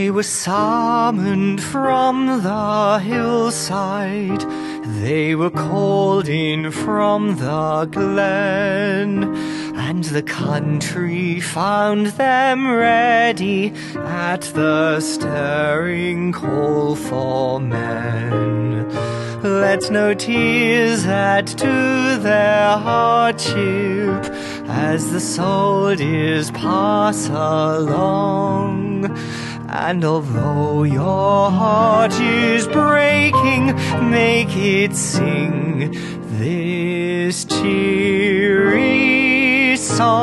They were summoned from the hillside, they were called in from the glen, and the country found them ready at the stirring call for men. Let no tears add to their hardship as the soldiers pass along. And although your heart is breaking, make it sing this cheery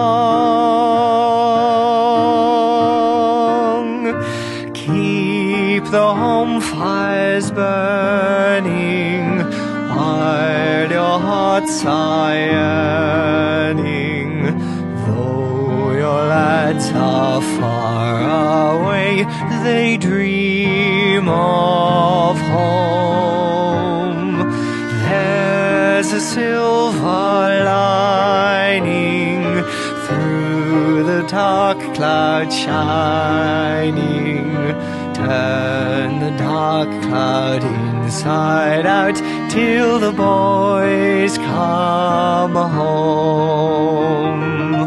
song. Keep the home fires burning while your hearts are yearning. Though your lads are far away, they dream of home. There's a silver lining through the dark cloud shining. Turn the dark cloud inside out till the boys come home.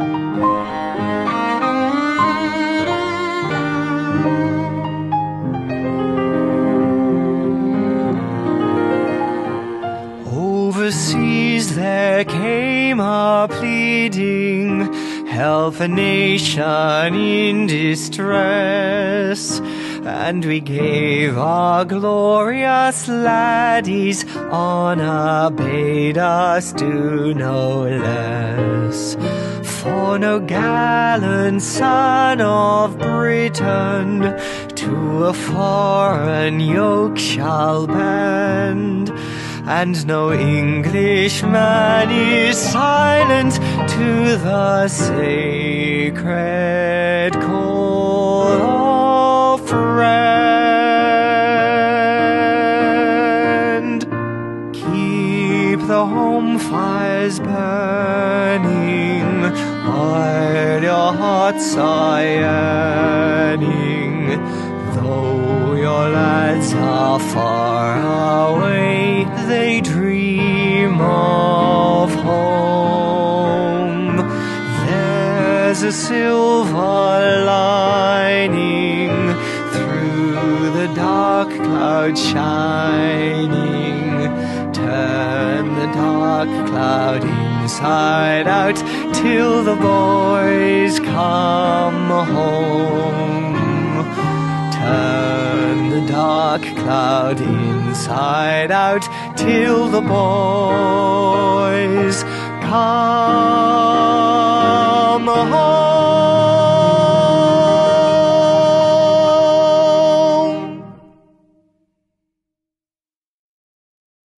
Overseas there came a pleading, help a nation in distress. And we gave our glorious laddies honor, bade us do no less. For no gallant son of Britain to a foreign yoke shall bend, and no Englishman is silent to the sacred call of friend. Keep the home fires burning while your hearts are yearning. Though your lads are far away, they dream of home. There's a silver lining through the dark cloud shining. Turn the dark cloud inside out till the boys come home. Turn the dark cloud inside out till the boys come home.